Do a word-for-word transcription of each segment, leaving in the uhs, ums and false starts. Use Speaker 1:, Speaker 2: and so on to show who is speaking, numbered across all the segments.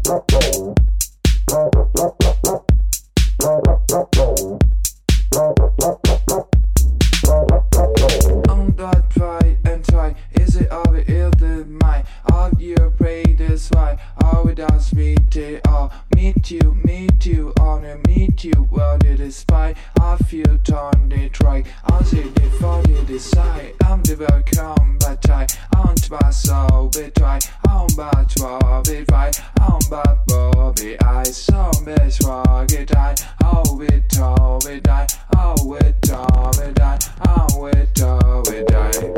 Speaker 1: On that try and try, is it all the ill the mind? All your pray this why, all we dance meet it all. Meet you, meet you, honor, meet you, well it is spy. I feel torn, they try, I'll say they fall, they decide. I'm the welcome, but I, I'm my soul, but try, I'm about to be right, I'm about Bobby, I saw Miss Rocket, I, oh, with all, with I, oh, with all, with I, oh, with all, with I.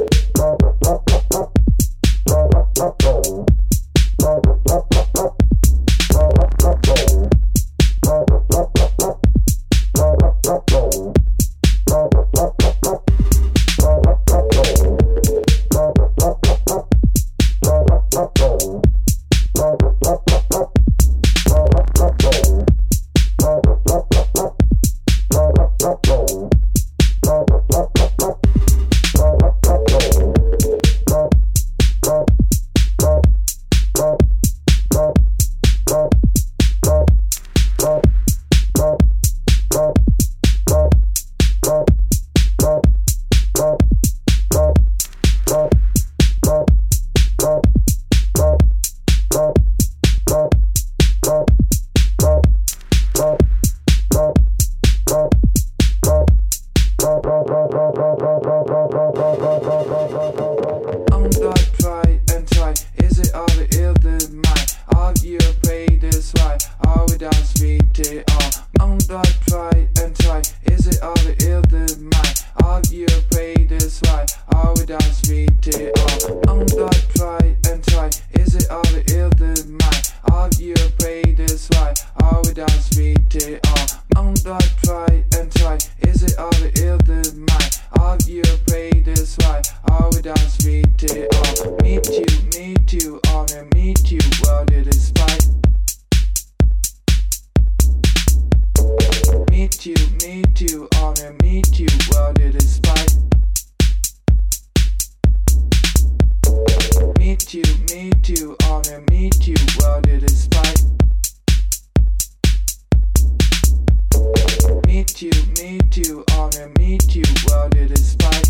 Speaker 1: On that try and try, is it all the ill the mind? All you pray this why, all we dance meet it all. On that try and try, is it all the ill the mind? All you pray this why, all we dance meet it all. On that try and try, is it all the ill the mind? All you pray this why, all we dance meet it all. On that try and try, is it all the ill the mind? All you pray this why, all we dance meet it all. Meet you, meet you, honor, meet you, well it is spite. Meet you, meet you, honor, meet you, well it is spite. Meet you, meet you, honor, meet you, well it is spite. Meet you, meet you, honor, meet you, well it is spite.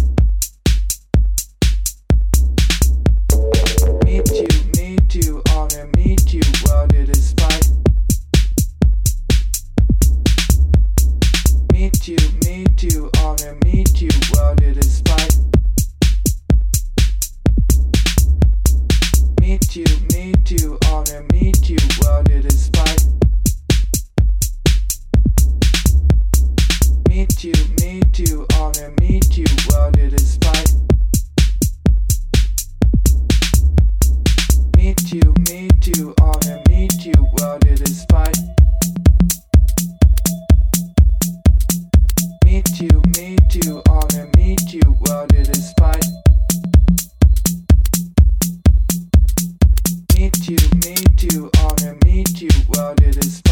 Speaker 1: Meet you, meet you, honor, meet you, well it is spite. Meet you, meet you, honor, meet you, well it is spite. Meet you, meet you, honor, meet you, well it is spite. Meet you, meet you, honor, meet you, well it is spite. Meet you, meet you, honor, meet you, well it is spite. Meet you, meet you, honor, meet you, well it is spite. Meet you, meet you, honor, meet you, well it is